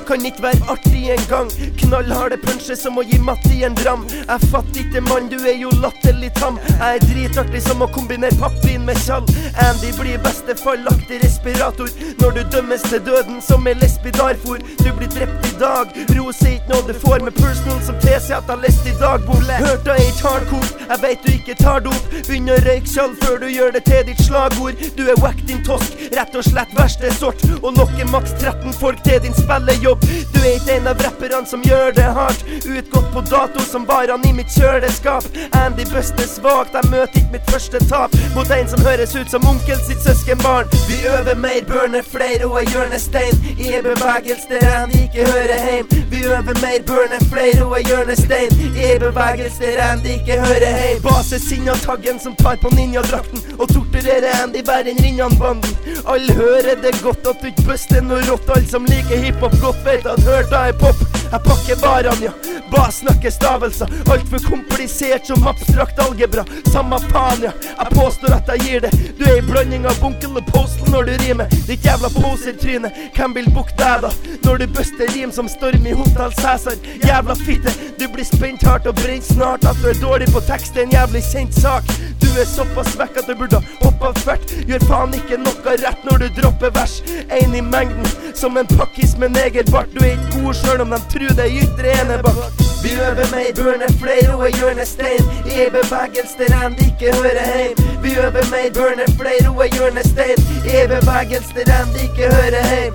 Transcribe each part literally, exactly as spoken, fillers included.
kan ikke være artig en gang. Knallharde puncher som å gi Matti en dram. Jeg fatter ikke mann, du er jo latterlig tam. Jeg er dritartig som å kombinere pappvin med kjall. Andy blir i beste fall lagt i respirator når du dømmes til døden som en lesbidarfor. Du blir drept i dag, ros er ikke noe du får med personal som tilsier at jeg lest i dagbok. Hørt jeg er ikke hardcore, jeg vet du ikke tar dop. Begynn å røyke kjall før du gjør det til ditt slagord. Du er wack din tosk, rett og slett verste sort. Og lokker maks tretten folk til din spillejobb. Du er ikke en av rapperne som gjør det hardt. Utgått på dato som varene i mitt kjøleskap. Andy Bøste svagt, jeg møter ikke mitt første tap mot en som høres ut som onkel sitt søskenbarn. Vi øver mer, burner flere og er hjørnestein i en bevegelse der Andy ikke hører heim. Vi øver mer, burner flere og er hjørnestein i en bevegelse der Andy ikke hører heim. Base sinna taggen som tar på ninja-drakten og torturerer Andy bare en Rinnan-banden. Alle hører det godt at du ikke bøster noe rått. Alle som liker hiphop godt vet at hørt da er pop. Jeg pakker varene, ja. Bas snakker stavelser. Alt for komplisert som abstrakt algebra. Samme faen, ja. Jeg påstår at jeg gir det. Du er i blanding av bunkel og postel når du rimer. Ditt jævla posertryne. Hvem vil bukke deg da? Når du bøster rim som storm i Hotel Cæsar. Jævla fitte. Du blir spent hardt og brent snart. At du er dårlig på tekst er en jævlig kjent sak. Du er såpass vekk at du burde hoppe fært. Gjør faen ikke noe rett når du dropper vers. En i mengden, som en pakkis med negerbart. Du er ikke god selv om de tror det er ytre enebakk. Vi øver mer, burner flere og er hjørnestein i en bevegelse der Andy ikke hører heim. Vi øver mer, burner flere og er hjørnestein i en bevegelse der Andy ikke hører heim.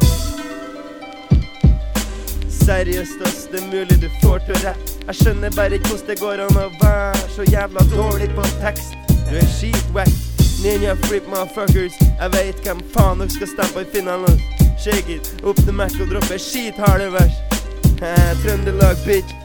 Seriøst ass, det er mulig du får til rett. Jeg skjønner bare ikke hvordan det går an å være så jævla dårlig på tekst. Du er skitwack, ninja freak motherfuckers. Jeg vet hvem faen dere skal stemme på i finalen. Shake it, opp til Mac og droppe skitharde vers. Trøndelag bitch.